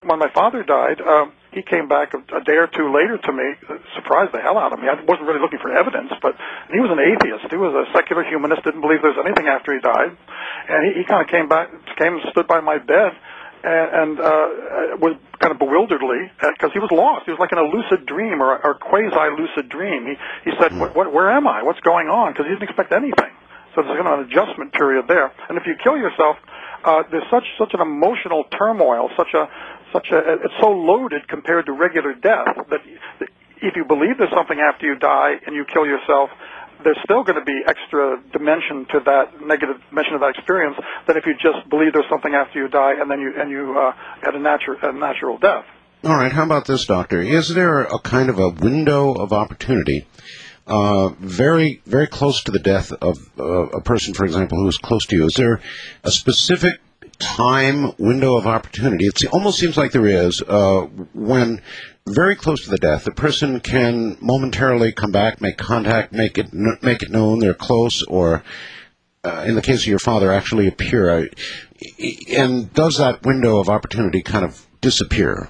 when my father died, he came back a day or two later to me, surprised the hell out of me. I wasn't really looking for evidence, but he was an atheist. He was a secular humanist, didn't believe there was anything after he died. And he kind of came and stood by my bed and was kind of bewilderedly, because he was lost. He was like in a lucid dream or quasi-lucid dream. He said, where am I? What's going on? Because he didn't expect anything. So there's kind of an adjustment period there. And if you kill yourself, there's such an emotional turmoil, it's so loaded compared to regular death that if you believe there's something after you die and you kill yourself, there's still going to be extra dimension to that negative dimension of that experience than if you just believe there's something after you die and then you had a natural death. All right. How about this, Doctor? Is there a kind of a window of opportunity, very, very close to the death of a person, for example, who is close to you? Is there a specific time window of opportunity? It almost seems like there is, when very close to the death, the person can momentarily come back, make contact, make it known they're close, or in the case of your father, actually appear. And does that window of opportunity kind of disappear?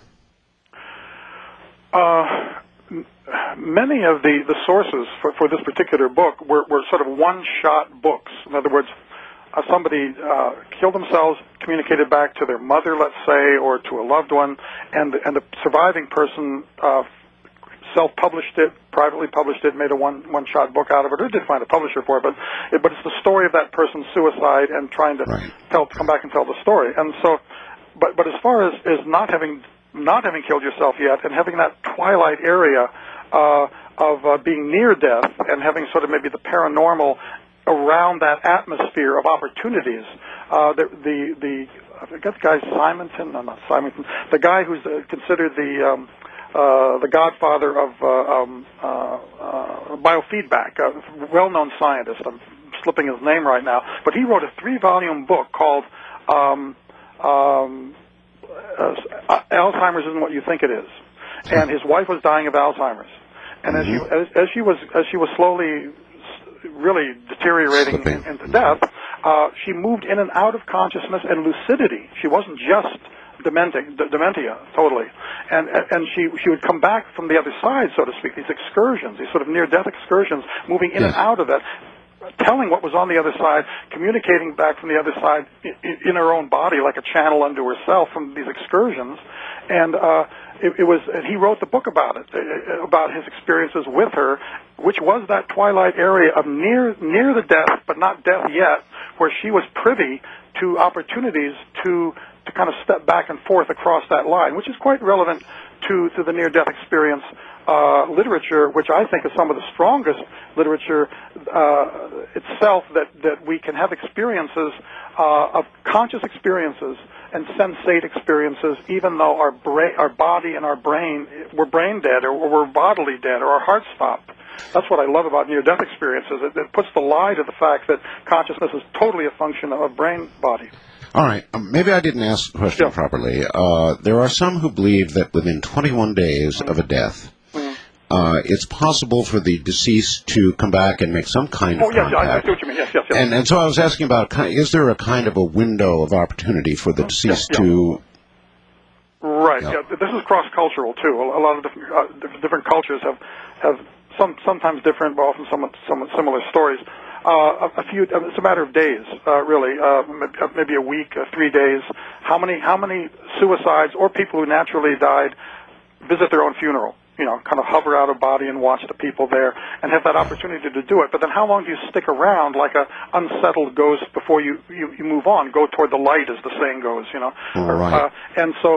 Many of the sources for this particular book were sort of one-shot books. In other words, somebody killed themselves, communicated back to their mother, let's say, or to a loved one, and the surviving person self-published it, privately published it, made a one-shot book out of it, or did find a publisher for it, but it's the story of that person's suicide and trying to come back and tell the story. And so, but as far as not having killed yourself yet and having that twilight area of being near death and having sort of maybe the paranormal around that atmosphere of opportunities, I forget the guy Simonton. No, not Simonton. The guy who's considered the godfather of biofeedback, a well-known scientist. I'm slipping his name right now, but he wrote a 3-volume book called Alzheimer's Isn't What You Think It Is, and his wife was dying of Alzheimer's, and as she was slowly really deteriorating into death, she moved in and out of consciousness and lucidity. She wasn't just dementia, totally. And she would come back from the other side, so to speak, these excursions, these sort of near-death excursions, moving in and out of it, telling what was on the other side, communicating back from the other side in her own body like a channel unto herself from these excursions. And and he wrote the book about it, about his experiences with her, which was that twilight area of near the death, but not death yet, where she was privy to opportunities to kind of step back and forth across that line, which is quite relevant to the near-death experience literature, which I think is some of the strongest literature itself, that we can have experiences of conscious experiences and sensate experiences, even though our body and our brain, we're brain dead, or we're bodily dead, or our heart stopped. That's what I love about near-death experiences. It puts the lie to the fact that consciousness is totally a function of brain-body. All right. Maybe I didn't ask the question properly. There are some who believe that within 21 days of a death, it's possible for the deceased to come back and make some kind of contact. I see what you mean. Yes. And so I was asking about, is there a kind of a window of opportunity for the deceased to... Right. Yeah. This is cross-cultural, too. A lot of different cultures have sometimes different, but often somewhat similar stories. It's a matter of days, really, maybe a week, 3 days. How many suicides or people who naturally died visit their own funeral? Kind of hover out of body and watch the people there and have that opportunity to do it. But then how long do you stick around like a unsettled ghost before you move on, go toward the light, as the saying goes, Right. And so,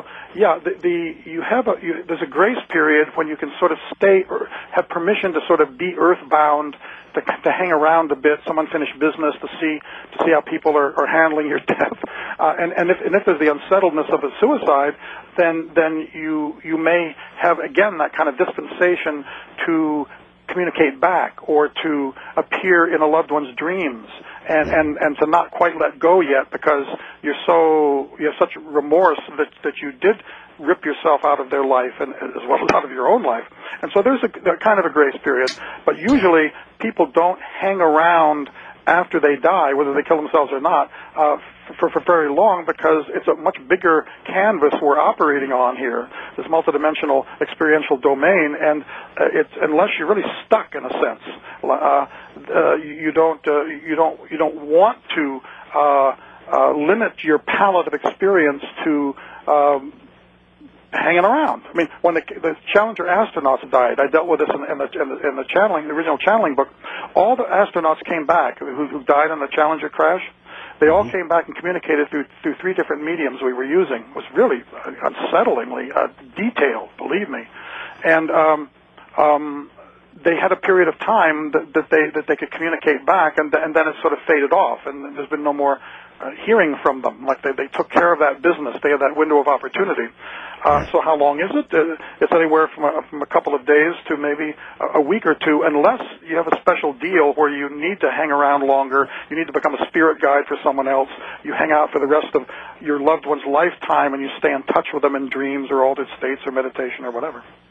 there's a grace period when you can sort of stay or have permission to sort of be earthbound, to hang around a bit, some unfinished business, to see how people are handling your death. And if there's the unsettledness of a suicide, then you may have, again, that kind of dispensation to communicate back or to appear in a loved one's dreams and to not quite let go yet because you have such remorse that you did rip yourself out of their life and as well as out of your own life. And so there's a kind of a grace period, but usually people don't hang around after they die, whether they kill themselves or not, for very long, because it's a much bigger canvas we're operating on here, this multidimensional experiential domain, and it's unless you're really stuck in a sense, you don't want to limit your palette of experience to hanging around. I mean, when the Challenger astronauts died, I dealt with this in the channeling, the original channeling book. All the astronauts came back who died in the Challenger crash. They all came back and communicated through 3 different mediums we were using. It was really unsettlingly detailed, believe me. And they had a period of time that they could communicate back, and then it sort of faded off, and there's been no more hearing from them. Like they took care of that business. They had that window of opportunity. So how long is it? It's anywhere from a couple of days to maybe a week or two, unless you have a special deal where you need to hang around longer. You need to become a spirit guide for someone else. You hang out for the rest of your loved one's lifetime, and you stay in touch with them in dreams or altered states or meditation or whatever.